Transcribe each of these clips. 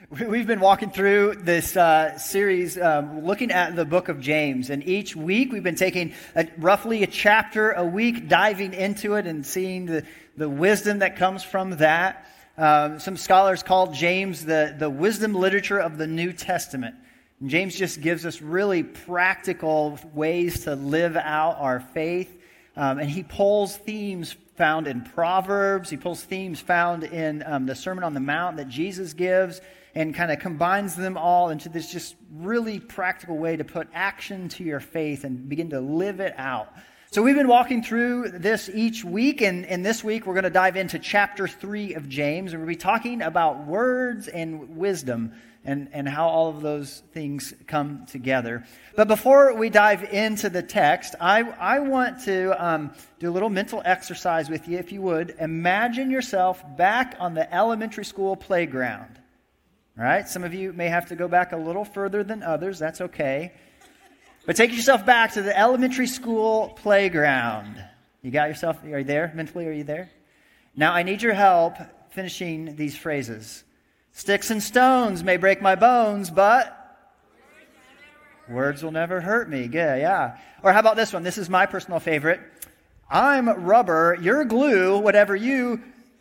We've been walking through this series looking at the book of James, and each week we've been taking roughly a chapter a week, diving into it and seeing the wisdom that comes from that. Some scholars call James the wisdom literature of the New Testament. And James just gives us really practical ways to live out our faith, and he pulls themes found in Proverbs. He pulls themes found in the Sermon on the Mount that Jesus gives, and kind of combines them all into this just really practical way to put action to your faith and begin to live it out. So we've been walking through this each week, and this week we're going to dive into chapter 3 of James, and we'll be talking about words and wisdom and how all of those things come together. But before we dive into the text, I want to do a little mental exercise with you, if you would. Imagine yourself back on the elementary school playground. All right, some of you may have to go back a little further than others. That's okay. But take yourself back to the elementary school playground. You got yourself, are you there? Mentally, are you there? Now, I need your help finishing these phrases. Sticks and stones may break my bones, but words will never hurt me. Good, yeah. Or how about this one? This is my personal favorite. I'm rubber, you're glue, whatever you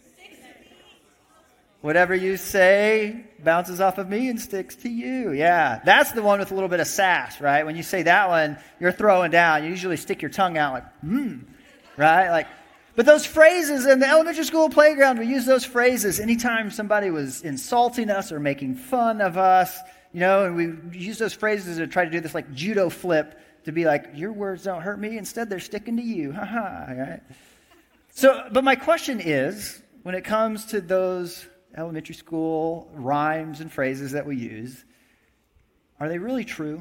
say bounces off of me and sticks to you. Yeah, that's the one with a little bit of sass, right? When you say that one, you're throwing down. You usually stick your tongue out like, right? Like, but those phrases in the elementary school playground, we use those phrases anytime somebody was insulting us or making fun of us, and we use those phrases to try to do this like judo flip to be like, your words don't hurt me. Instead, they're sticking to you. Right? So, but my question is, when it comes to those elementary school rhymes and phrases that we use, are they really true?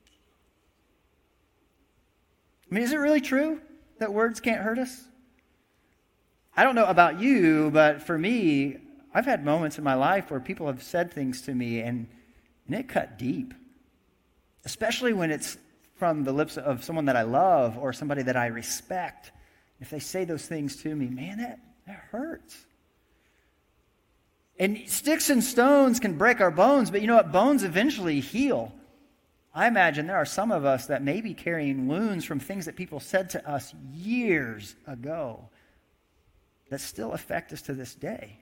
I mean, is it really true that words can't hurt us? I don't know about you, but for me, I've had moments in my life where people have said things to me and it cut deep, especially when it's from the lips of someone that I love or somebody that I respect. If they say those things to me, man, that hurts. And sticks and stones can break our bones, but you know what? Bones eventually heal. I imagine there are some of us that may be carrying wounds from things that people said to us years ago that still affect us to this day.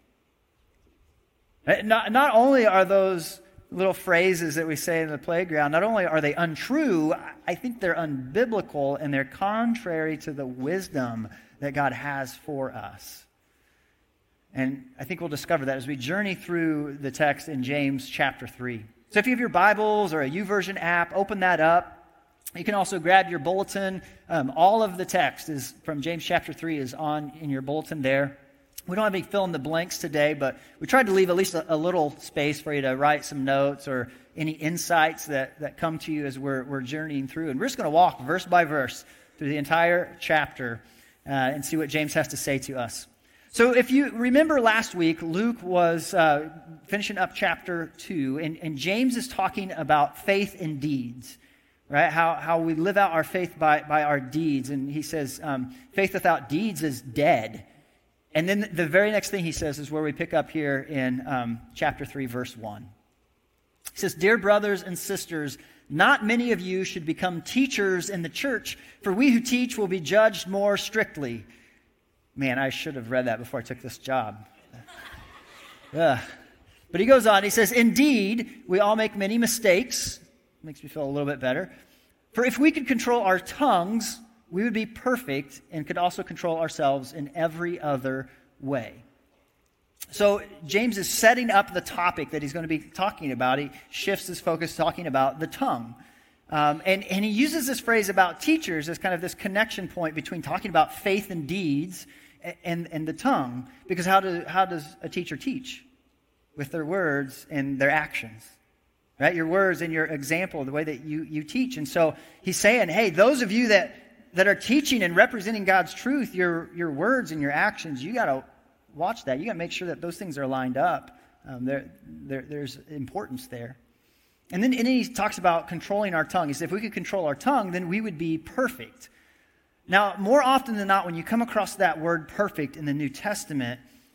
Not only are those little phrases that we say in the playground, not only are they untrue, I think they're unbiblical and they're contrary to the wisdom that God has for us. And I think we'll discover that as we journey through the text in James chapter 3. So if you have your Bibles or a YouVersion app, open that up. You can also grab your bulletin. All of the text is from James chapter 3 is on in your bulletin there. We don't have any fill in the blanks today, but we tried to leave at least a little space for you to write some notes or any insights that come to you as we're journeying through. And we're just going to walk verse by verse through the entire chapter and see what James has to say to us. So if you remember last week, Luke was finishing up chapter 2, and James is talking about faith and deeds, right? How we live out our faith by our deeds. And he says, faith without deeds is dead. And then the very next thing he says is where we pick up here in chapter 3, verse 1. He says, "Dear brothers and sisters, not many of you should become teachers in the church, for we who teach will be judged more strictly." Man, I should have read that before I took this job. But he goes on, he says, "Indeed, we all make many mistakes." Makes me feel a little bit better. "For if we could control our tongues, we would be perfect and could also control ourselves in every other way." So James is setting up the topic that he's going to be talking about. He shifts his focus talking about the tongue. And he uses this phrase about teachers as kind of this connection point between talking about faith and deeds and the tongue. Because how does a teacher teach? With their words and their actions. Right? Your words and your example, the way that you teach. And so he's saying, hey, those of you that are teaching and representing God's truth, your words and your actions, you got to watch that. You got to make sure that those things are lined up. There's importance there. And then he talks about controlling our tongue. He said if we could control our tongue, then we would be perfect. Now, more often than not, when you come across that word perfect in the New Testament,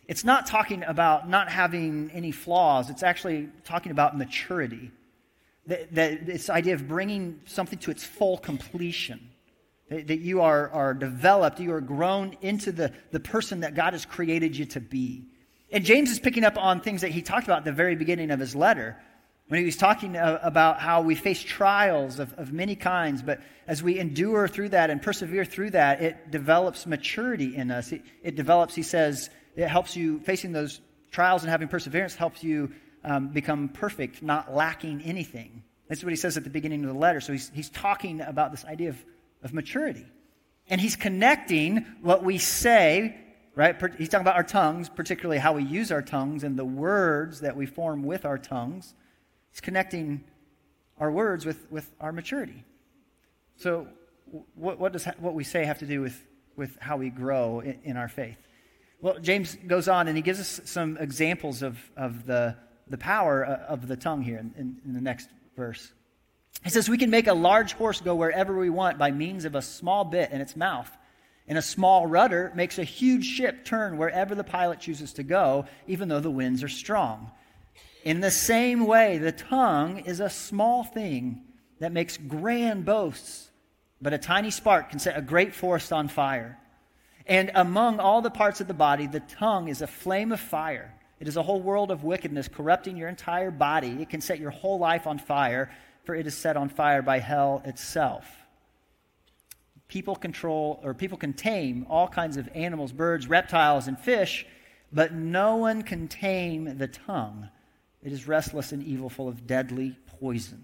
it's not talking about not having any flaws. It's actually talking about maturity. That this idea of bringing something to its full completion. That you are developed, you are grown into the person that God has created you to be. And James is picking up on things that he talked about at the very beginning of his letter, when he was talking about how we face trials of many kinds, but as we endure through that and persevere through that, it develops maturity in us. It develops, he says, it helps you, facing those trials and having perseverance helps you become perfect, not lacking anything. That's what he says at the beginning of the letter. So he's talking about this idea of maturity. And he's connecting what we say, right? He's talking about our tongues, particularly how we use our tongues and the words that we form with our tongues. He's connecting our words with our maturity. So what does what we say have to do with how we grow in our faith? Well, James goes on and he gives us some examples of the power of the tongue here in the next verse. He says, we can make a large horse go wherever we want by means of a small bit in its mouth. And a small rudder makes a huge ship turn wherever the pilot chooses to go, even though the winds are strong. In the same way, the tongue is a small thing that makes grand boasts, but a tiny spark can set a great forest on fire. And among all the parts of the body, the tongue is a flame of fire. It is a whole world of wickedness, corrupting your entire body. It can set your whole life on fire, for it is set on fire by hell itself. People can tame all kinds of animals, birds, reptiles, and fish, but no one can tame the tongue. It is restless and evil, full of deadly poison.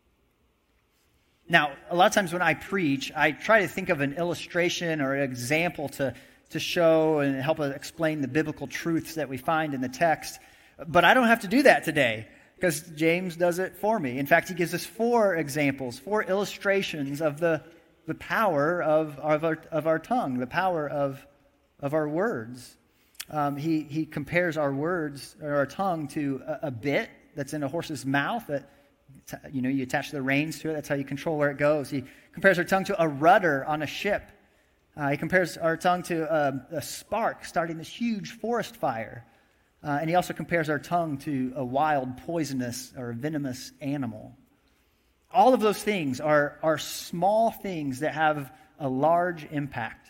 Now, a lot of times when I preach, I try to think of an illustration or an example to show and help explain the biblical truths that we find in the text. But I don't have to do that today because James does it for me. In fact, he gives us 4 examples, 4 illustrations of the power of our tongue, the power of our words. He compares our words, or our tongue, to a bit that's in a horse's mouth that, you attach the reins to it. That's how you control where it goes. He compares our tongue to a rudder on a ship. He compares our tongue to a spark starting this huge forest fire. And he also compares our tongue to a wild, poisonous, or venomous animal. All of those things are small things that have a large impact.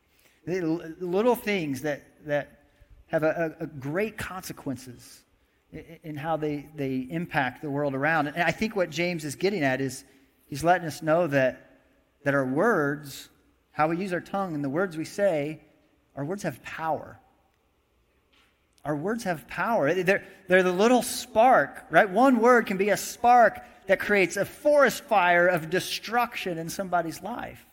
Little things that have a great consequences in how they impact the world around. And I think what James is getting at is he's letting us know that our words, how we use our tongue and the words we say, our words have power. Our words have power. They're the little spark, right? One word can be a spark that creates a forest fire of destruction in somebody's life.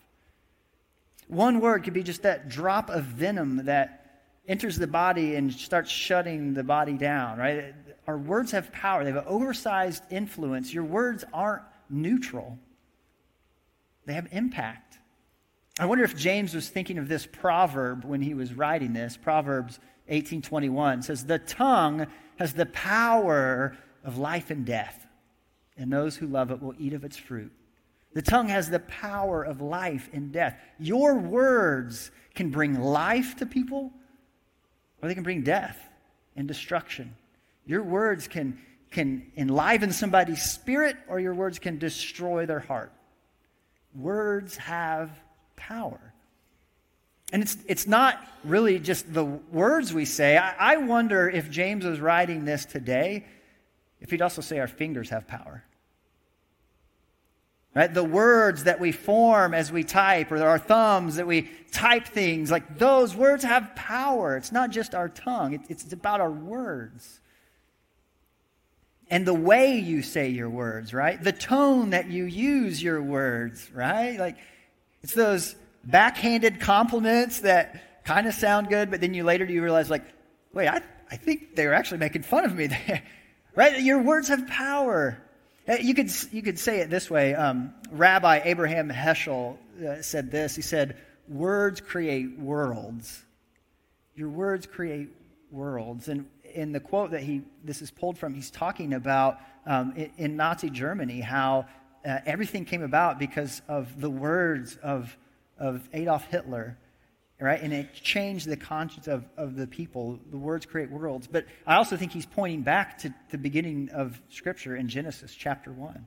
One word could be just that drop of venom that enters the body and starts shutting the body down, right? Our words have power. They have an oversized influence. Your words aren't neutral. They have impact. I wonder if James was thinking of this proverb when he was writing this. Proverbs 18:21 says, the tongue has the power of life and death, and those who love it will eat of its fruit. The tongue has the power of life and death. Your words can bring life to people, or they can bring death and destruction. Your words can enliven somebody's spirit, or your words can destroy their heart. Words have power. And it's not really just the words we say. I wonder if James was writing this today, if he'd also say our fingers have power. Right? The words that we form as we type, or our thumbs that we type things, like those words have power. It's not just our tongue. It's about our words. And the way you say your words, right? The tone that you use your words, right? Like, it's those backhanded compliments that kind of sound good, but then later you realize, like, wait, I think they were actually making fun of me there. Right? Your words have power. You could say it this way. Rabbi Abraham Heschel said this. He said, words create worlds. Your words create worlds. And in the quote that this is pulled from, he's talking about in Nazi Germany how everything came about because of the words of Adolf Hitler. right? And it changed the conscience of the people. The words create worlds. But I also think he's pointing back to the beginning of Scripture in Genesis chapter 1.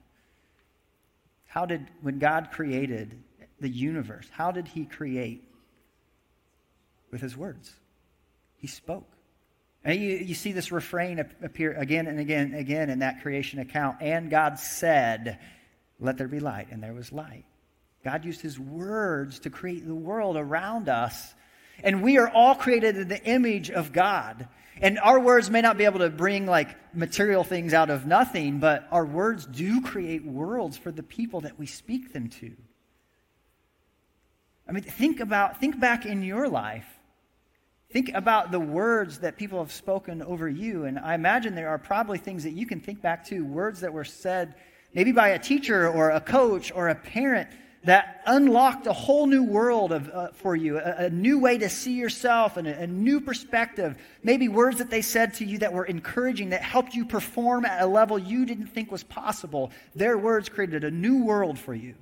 When God created the universe, how did he create? With his words. He spoke. And you see this refrain appear again and again and again in that creation account. And God said, let there be light, and there was light. God used his words to create the world around us. And we are all created in the image of God. And our words may not be able to bring like material things out of nothing, but our words do create worlds for the people that we speak them to. I mean, think back in your life. Think about the words that people have spoken over you. And I imagine there are probably things that you can think back to, words that were said maybe by a teacher or a coach or a parent that unlocked a whole new world for you, a new way to see yourself and a new perspective. Maybe words that they said to you that were encouraging, that helped you perform at a level you didn't think was possible. Their words created a new world for you.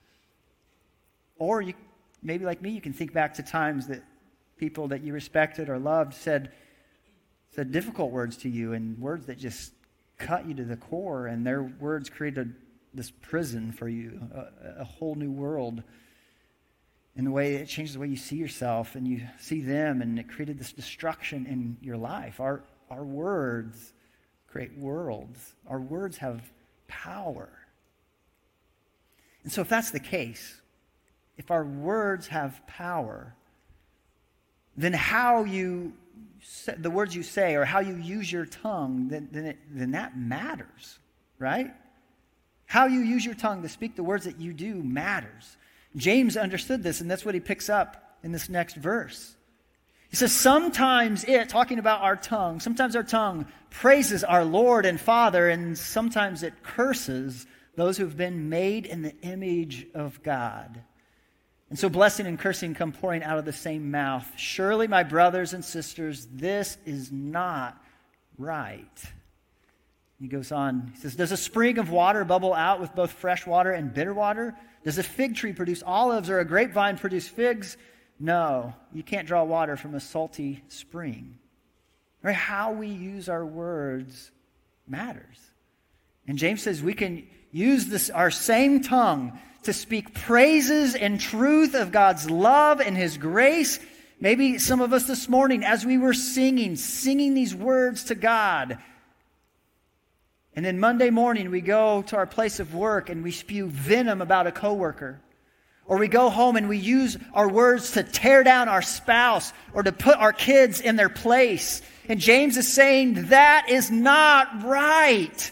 Or you, maybe like me, you can think back to times that people that you respected or loved said difficult words to you, and words that just cut you to the core, and their words created this prison for you, a whole new world. In the way it changes the way you see yourself and you see them, and it created this destruction in your life. Our words create worlds. Our words have power. And so if that's the case, if our words have power, then the words you say or how you use your tongue, then that matters, right? How you use your tongue to speak the words that you do matters. James understood this, and that's what he picks up in this next verse. He says, talking about our tongue, sometimes our tongue praises our Lord and Father, and sometimes it curses those who have been made in the image of God. And so blessing and cursing come pouring out of the same mouth. Surely, my brothers and sisters, this is not right. He goes on, he says, does a spring of water bubble out with both fresh water and bitter water? Does a fig tree produce olives or a grapevine produce figs? No, you can't draw water from a salty spring. Right? How we use our words matters. And James says we can use our same tongue to speak praises and truth of God's love and his grace. Maybe some of us this morning, as we were singing these words to God, and then Monday morning we go to our place of work and we spew venom about a coworker. Or we go home and we use our words to tear down our spouse or to put our kids in their place. And James is saying that is not right.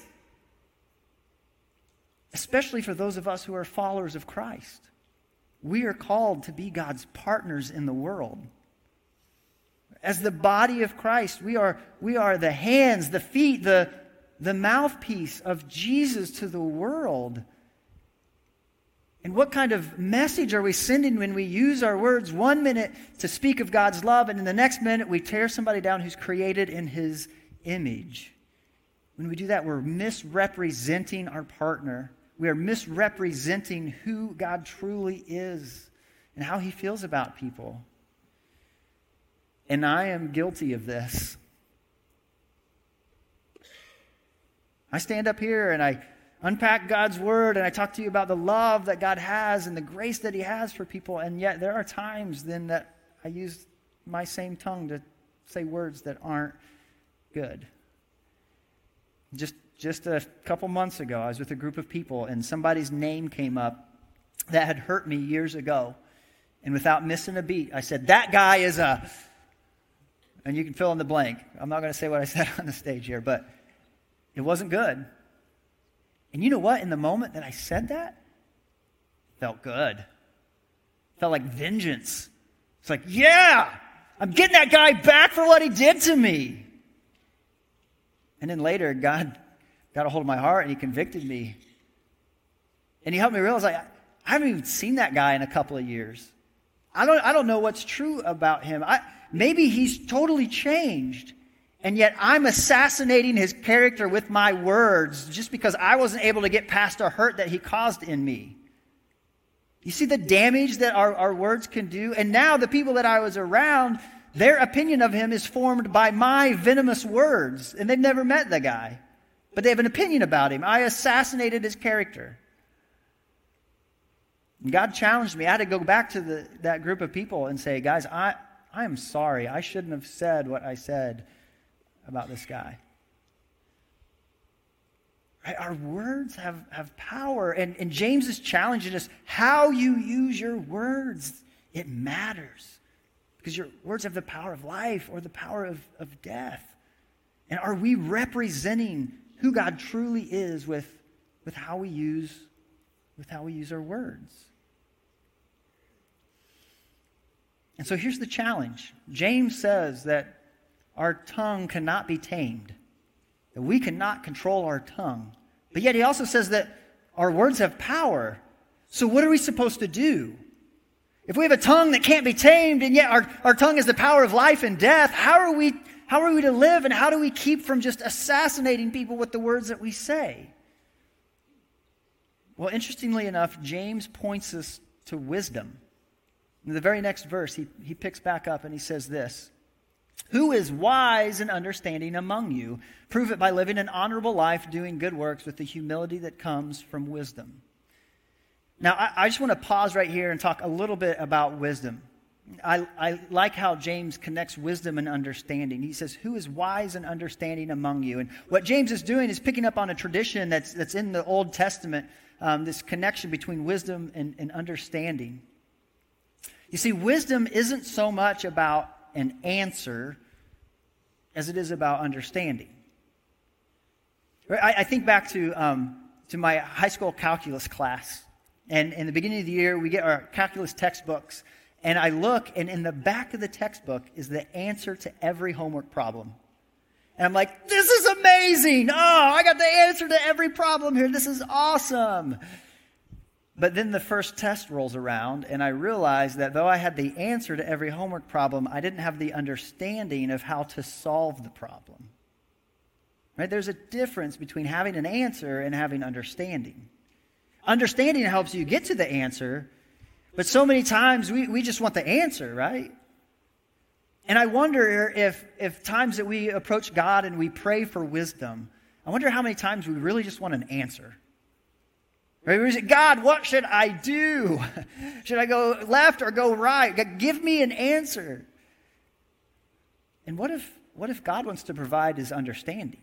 Especially for those of us who are followers of Christ. We are called to be God's partners in the world. As the body of Christ, we are the hands, the feet, the mouthpiece of Jesus to the world. And what kind of message are we sending when we use our words 1 minute to speak of God's love, and in the next minute we tear somebody down who's created in his image? When we do that, we're misrepresenting our partner. We are misrepresenting who God truly is and how he feels about people. And I am guilty of this. I stand up here and I unpack God's word and I talk to you about the love that God has and the grace that he has for people, and yet there are times then that I use my same tongue to say words that aren't good. Just a couple months ago, I was with a group of people and somebody's name came up that had hurt me years ago. And without missing a beat, I said, that guy is a... And you can fill in the blank. I'm not going to say what I said on the stage here, but it wasn't good. And you know what? In the moment that I said that, it felt good. It felt like vengeance. It's like, yeah, I'm getting that guy back for what he did to me. And then later, God got a hold of my heart and he convicted me. And he helped me realize, I haven't even seen that guy in a couple of years. I don't know what's true about him. Maybe he's totally changed. And yet I'm assassinating his character with my words just because I wasn't able to get past a hurt that he caused in me. You see the damage that our words can do? And now the people that I was around, their opinion of him is formed by my venomous words. And they've never met the guy. But they have an opinion about him. I assassinated his character. And God challenged me. I had to go back to that group of people and say, guys, I am sorry. I shouldn't have said what I said about this guy. Right? Our words have power. And James is challenging us. How you use your words, it matters. Because your words have the power of life or the power of death. And are we representing who God truly is with how we use our words? And so here's the challenge. James says that our tongue cannot be tamed. That we cannot control our tongue. But yet he also says that our words have power. So what are we supposed to do? If we have a tongue that can't be tamed, and yet our tongue has the power of life and death, how are we to live, and how do we keep from just assassinating people with the words that we say? Well, interestingly enough, James points us to wisdom. In the very next verse, he picks back up and he says this: "Who is wise and understanding among you? Prove it by living an honorable life, doing good works with the humility that comes from wisdom." Now, I just want to pause right here and talk a little bit about wisdom. I like how James connects wisdom and understanding. He says, "Who is wise and understanding among you?" And what James is doing is picking up on a tradition that's in the Old Testament, this connection between wisdom and understanding. You see, wisdom isn't so much about an answer as it is about understanding. I think back to my high school calculus class. And in the beginning of the year, we get our calculus textbooks. And I look, and in the back of the textbook is the answer to every homework problem. And I'm like, this is amazing. Oh, I got the answer to every problem here. This is awesome. But then the first test rolls around, and I realize that though I had the answer to every homework problem, I didn't have the understanding of how to solve the problem. Right? There's a difference between having an answer and having understanding. Understanding helps you get to the answer, but so many times we just want the answer, right? And I wonder if times that we approach God and we pray for wisdom, I wonder how many times we really just want an answer. Right? We say, God, what should I do? Should I go left or go right? God, give me an answer. And what if God wants to provide his understanding?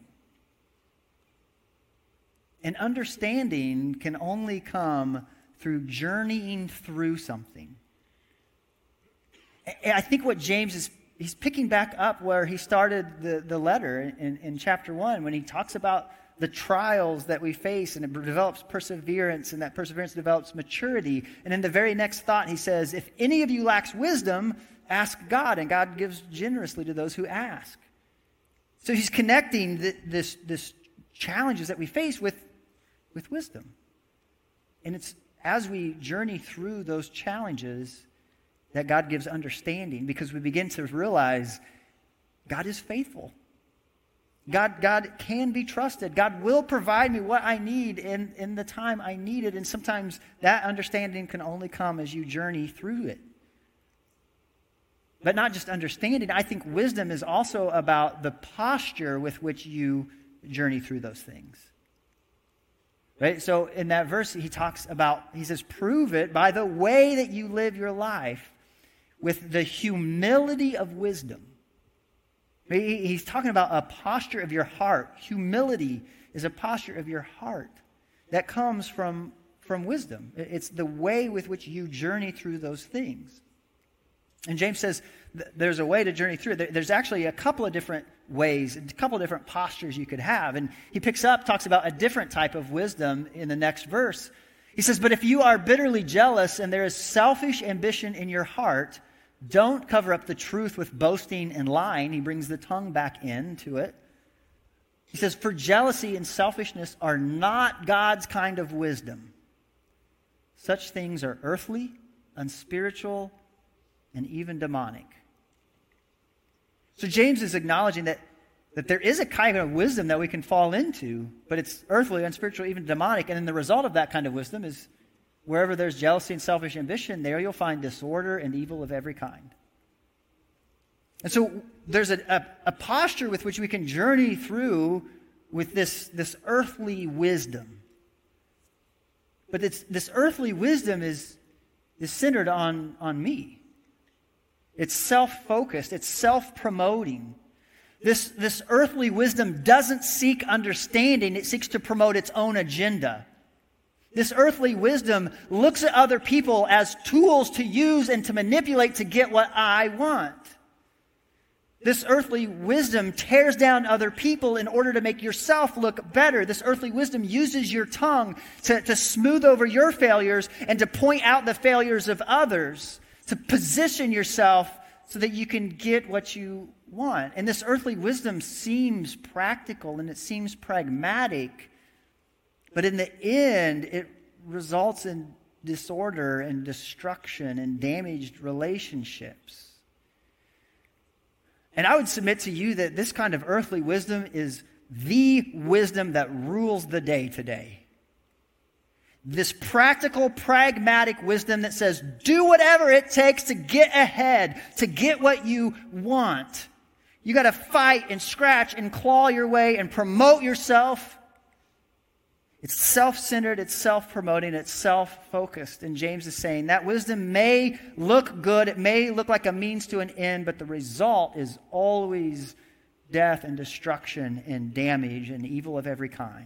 And understanding can only come through journeying through something. And I think what James is, he's picking back up where he started the letter in chapter 1 when he talks about the trials that we face, and it develops perseverance, and that perseverance develops maturity. And in the very next thought, he says, if any of you lacks wisdom, ask God, and God gives generously to those who ask. So he's connecting this challenges that we face with wisdom. And it's as we journey through those challenges that God gives understanding, because we begin to realize God is faithful. God can be trusted. God will provide me what I need in the time I need it. And sometimes that understanding can only come as you journey through it. But not just understanding. I think wisdom is also about the posture with which you journey through those things. Right? So in that verse, he says, prove it by the way that you live your life with the humility of wisdom. He's talking about a posture of your heart. Humility is a posture of your heart that comes from wisdom. It's the way with which you journey through those things. And James says there's a way to journey through it. There's actually a couple of different ways, a couple of different postures you could have. And he talks about a different type of wisdom in the next verse. He says, but if you are bitterly jealous and there is selfish ambition in your heart, don't cover up the truth with boasting and lying. He brings the tongue back into it. He says, for jealousy and selfishness are not God's kind of wisdom. Such things are earthly, unspiritual, and even demonic. So James is acknowledging that there is a kind of wisdom that we can fall into, but it's earthly, unspiritual, even demonic. And then the result of that kind of wisdom is wherever there's jealousy and selfish ambition, there you'll find disorder and evil of every kind. And so there's a posture with which we can journey through with this earthly wisdom. But this earthly wisdom is centered on me. It's self-focused. It's self-promoting. This earthly wisdom doesn't seek understanding. It seeks to promote its own agenda. This earthly wisdom looks at other people as tools to use and to manipulate to get what I want. This earthly wisdom tears down other people in order to make yourself look better. This earthly wisdom uses your tongue to smooth over your failures and to point out the failures of others, to position yourself so that you can get what you want. And this earthly wisdom seems practical and it seems pragmatic, but in the end, it results in disorder and destruction and damaged relationships. And I would submit to you that this kind of earthly wisdom is the wisdom that rules the day today. This practical, pragmatic wisdom that says, do whatever it takes to get ahead, to get what you want. You got to fight and scratch and claw your way and promote yourself. It's self-centered, it's self-promoting, it's self-focused. And James is saying that wisdom may look good, it may look like a means to an end, but the result is always death and destruction and damage and evil of every kind.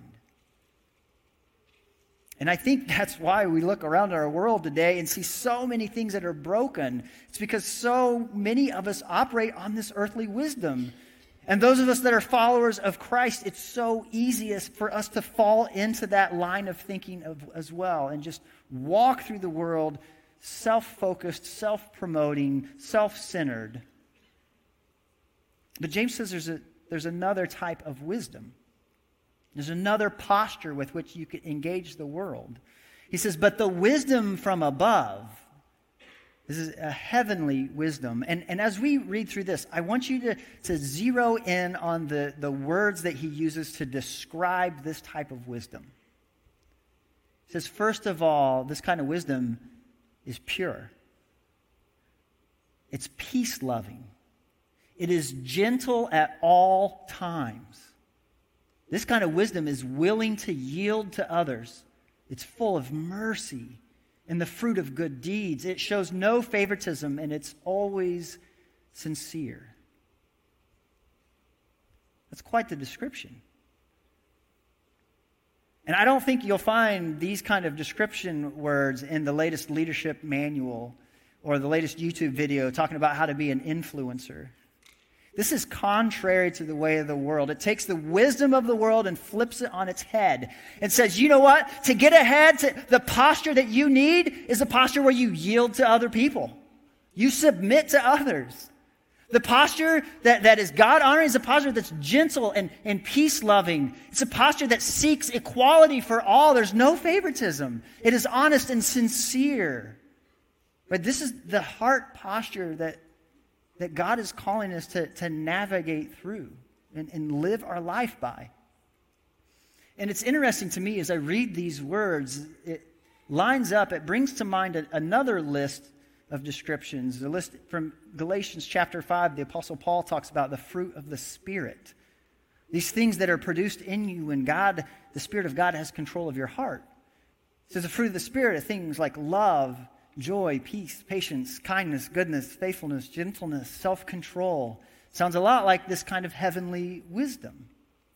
And I think that's why we look around our world today and see so many things that are broken. It's because so many of us operate on this earthly wisdom. And those of us that are followers of Christ, it's so easy for us to fall into that line of thinking as well and just walk through the world self-focused, self-promoting, self-centered. But James says there's another type of wisdom. There's another posture with which you can engage the world. He says, but the wisdom from above, this is a heavenly wisdom. And as we read through this, I want you to zero in on the words that he uses to describe this type of wisdom. He says, first of all, this kind of wisdom is pure. It's peace-loving. It is gentle at all times. This kind of wisdom is willing to yield to others. It's full of mercy and the fruit of good deeds. It shows no favoritism, and it's always sincere. That's quite the description. And I don't think you'll find these kind of description words in the latest leadership manual or the latest YouTube video talking about how to be an influencer. This is contrary to the way of the world. It takes the wisdom of the world and flips it on its head and says, you know what? To get ahead, the posture that you need is a posture where you yield to other people. You submit to others. The posture that is God-honoring is a posture that's gentle and peace-loving. It's a posture that seeks equality for all. There's no favoritism. It is honest and sincere. But this is the heart posture that God is calling us to navigate through and live our life by. And it's interesting to me as I read these words, it lines up, it brings to mind another list of descriptions. The list from Galatians chapter 5, the Apostle Paul talks about the fruit of the Spirit. These things that are produced in you when God, the Spirit of God, has control of your heart. So the fruit of the Spirit are things like love, joy, peace, patience, kindness, goodness, faithfulness, gentleness, self-control. Sounds a lot like this kind of heavenly wisdom.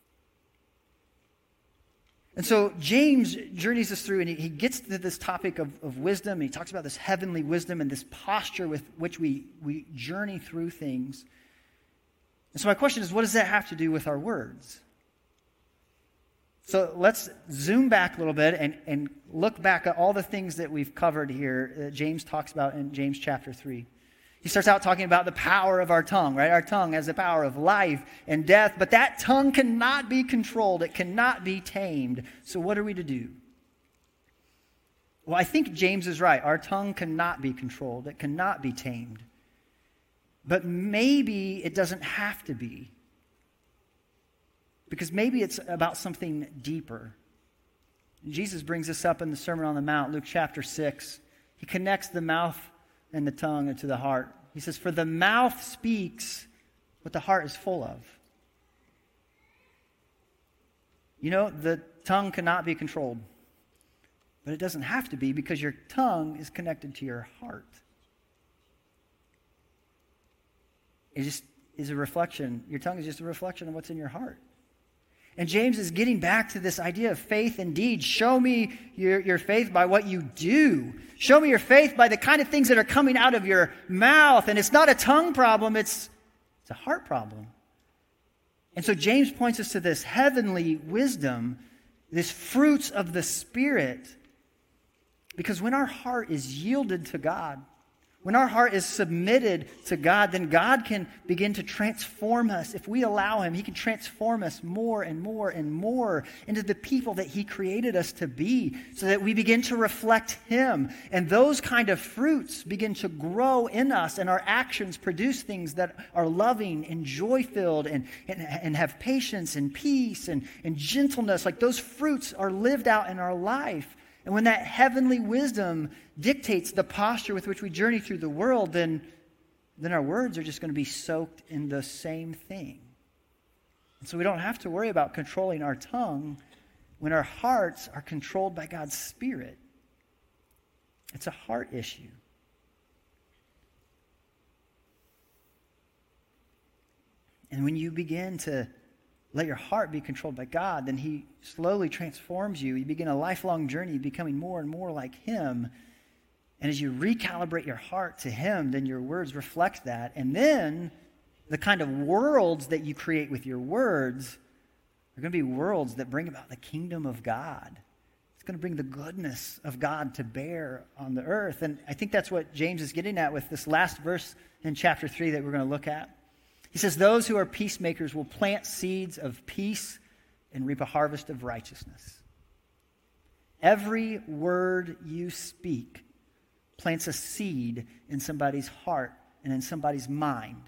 And so James journeys us through, and he gets to this topic of wisdom. He talks about this heavenly wisdom and this posture with which we journey through things. And so my question is, what does that have to do with our words? So let's zoom back a little bit and look back at all the things that we've covered here that James talks about in James chapter 3. He starts out talking about the power of our tongue, right? Our tongue has the power of life and death, but that tongue cannot be controlled. It cannot be tamed. So what are we to do? Well, I think James is right. Our tongue cannot be controlled. It cannot be tamed. But maybe it doesn't have to be. Because maybe it's about something deeper. Jesus brings this up in the Sermon on the Mount, Luke chapter 6. He connects the mouth and the tongue to the heart. He says, for the mouth speaks what the heart is full of. You know, the tongue cannot be controlled. But it doesn't have to be, because your tongue is connected to your heart. It just is a reflection. Your tongue is just a reflection of what's in your heart. And James is getting back to this idea of faith and deeds. Show me your faith by what you do. Show me your faith by the kind of things that are coming out of your mouth. And it's not a tongue problem, it's a heart problem. And so James points us to this heavenly wisdom, this fruits of the Spirit. Because when our heart is yielded to God, when our heart is submitted to God, then God can begin to transform us. If we allow Him, He can transform us more and more and more into the people that He created us to be, so that we begin to reflect Him. And those kind of fruits begin to grow in us, and our actions produce things that are loving and joy-filled and have patience and peace and gentleness. Like those fruits are lived out in our life. And when that heavenly wisdom dictates the posture with which we journey through the world, then our words are just going to be soaked in the same thing. And so we don't have to worry about controlling our tongue when our hearts are controlled by God's Spirit. It's a heart issue. And when you begin to let your heart be controlled by God, then He slowly transforms you. You begin a lifelong journey becoming more and more like Him. And as you recalibrate your heart to Him, then your words reflect that. And then the kind of worlds that you create with your words are going to be worlds that bring about the kingdom of God. It's going to bring the goodness of God to bear on the earth. And I think that's what James is getting at with this last verse in chapter 3 that we're going to look at. He says, those who are peacemakers will plant seeds of peace and reap a harvest of righteousness. Every word you speak plants a seed in somebody's heart and in somebody's mind.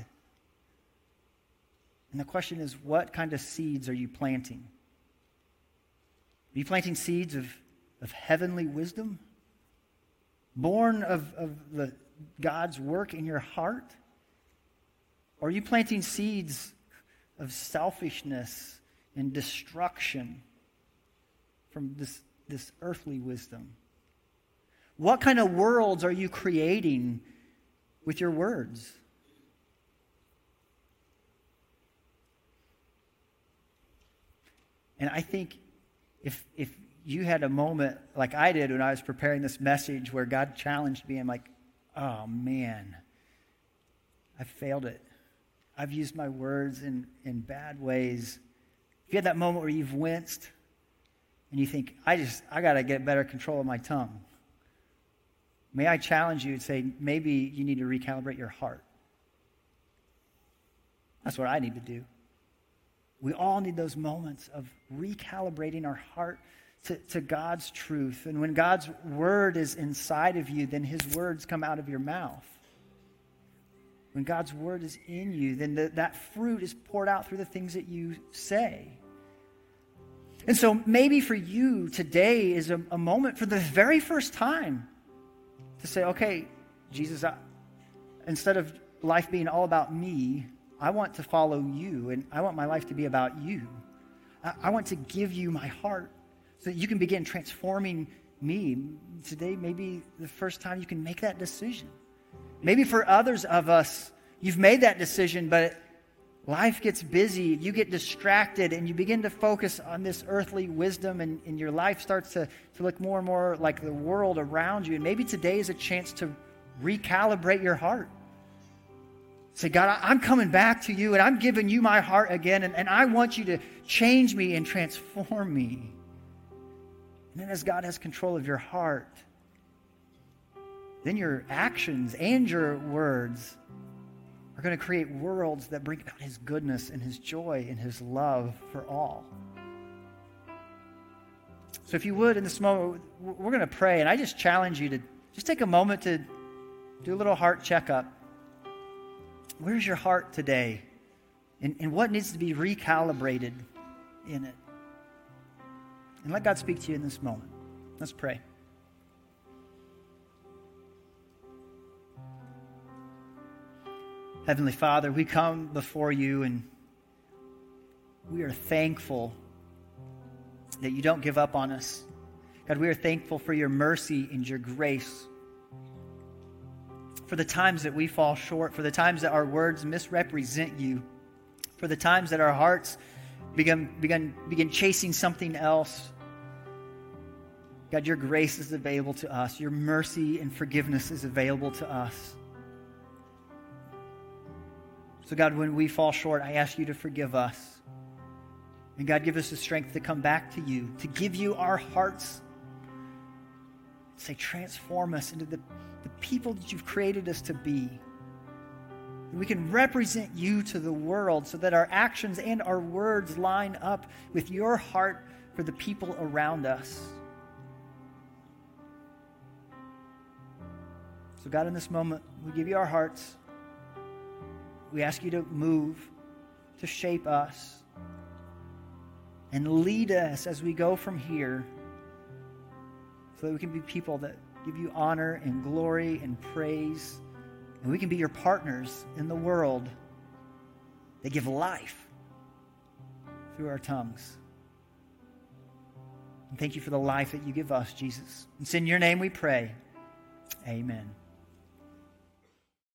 And the question is, what kind of seeds are you planting? Are you planting seeds of heavenly wisdom? Born of God's work in your heart? Or are you planting seeds of selfishness and destruction from this earthly wisdom? What kind of worlds are you creating with your words? And I think if you had a moment like I did when I was preparing this message where God challenged me, I'm like, oh man, I failed it. I've used my words in bad ways. If you had that moment where you've winced and you think, I got to get better control of my tongue, may I challenge you and say, maybe you need to recalibrate your heart. That's what I need to do. We all need those moments of recalibrating our heart to God's truth. And when God's word is inside of you, then His words come out of your mouth. When God's word is in you, then that fruit is poured out through the things that you say. And so maybe for you, today is a moment for the very first time to say, okay, Jesus, instead of life being all about me, I want to follow you, and I want my life to be about you. I want to give you my heart so that you can begin transforming me. Today may be the first time you can make that decision. Maybe for others of us, you've made that decision, but life gets busy, you get distracted, and you begin to focus on this earthly wisdom, and your life starts to look more and more like the world around you. And maybe today is a chance to recalibrate your heart. Say, God, I'm coming back to you, and I'm giving you my heart again, and I want you to change me and transform me. And then as God has control of your heart, then your actions and your words are going to create worlds that bring about His goodness and His joy and His love for all. So if you would, in this moment, we're going to pray, and I just challenge you to just take a moment to do a little heart checkup. Where's your heart today? And what needs to be recalibrated in it? And let God speak to you in this moment. Let's pray. Heavenly Father, we come before you and we are thankful that you don't give up on us. God, we are thankful for your mercy and your grace, for the times that we fall short, for the times that our words misrepresent you, for the times that our hearts begin chasing something else. God, your grace is available to us. Your mercy and forgiveness is available to us. So God, when we fall short, I ask you to forgive us. And God, give us the strength to come back to you, to give you our hearts. Say, transform us into the people that you've created us to be. And we can represent you to the world so that our actions and our words line up with your heart for the people around us. So God, in this moment, we give you our hearts. We ask you to move, to shape us, and lead us as we go from here so that we can be people that give you honor and glory and praise, and we can be your partners in the world that give life through our tongues. And thank you for the life that you give us, Jesus. It's in your name we pray. Amen.